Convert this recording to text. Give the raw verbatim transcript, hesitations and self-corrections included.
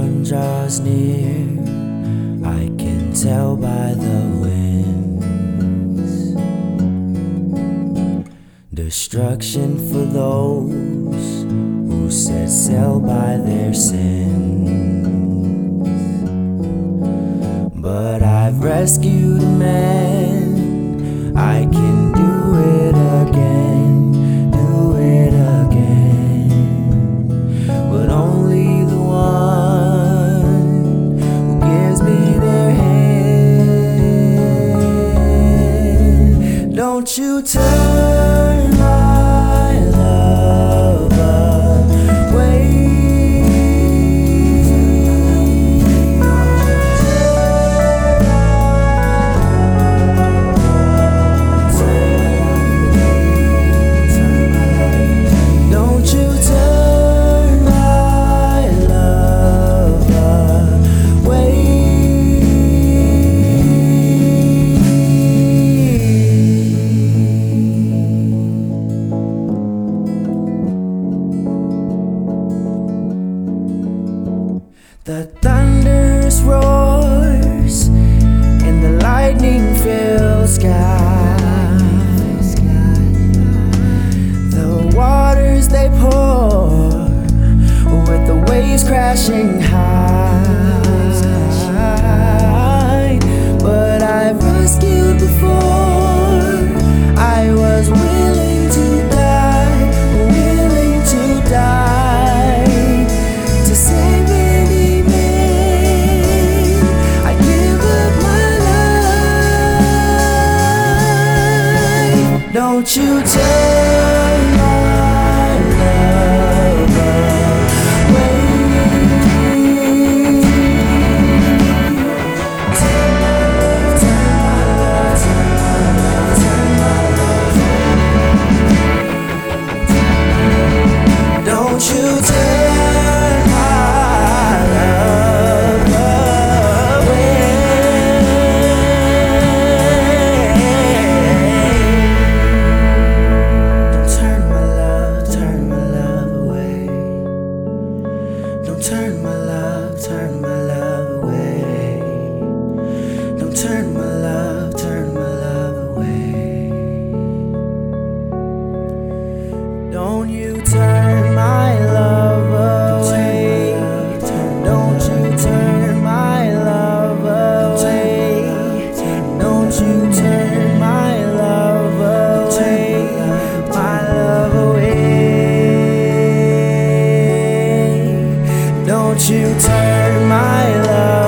dawn draws near, I can tell by the winds. Destruction for those who set sail by their sins. But I've rescued a man, I can do it again, do it again. But only the one who gives me their hand. Don't you turn my love away. The thunderous roars and the lightning fills sky. The waters they pour with the waves crashing high. But I've rescued before, I was willing to die, willing to die to save me. Don't you turn my love away. Turn my love, turn my love, turn my love, turn my love. Don't you turn my love away. Turn my love, turn my love away. Don't turn my love, turn my love away. Don't you turn my love away. Don't you turn my love away. Don't you turn my love away. My love away. Don't you turn my love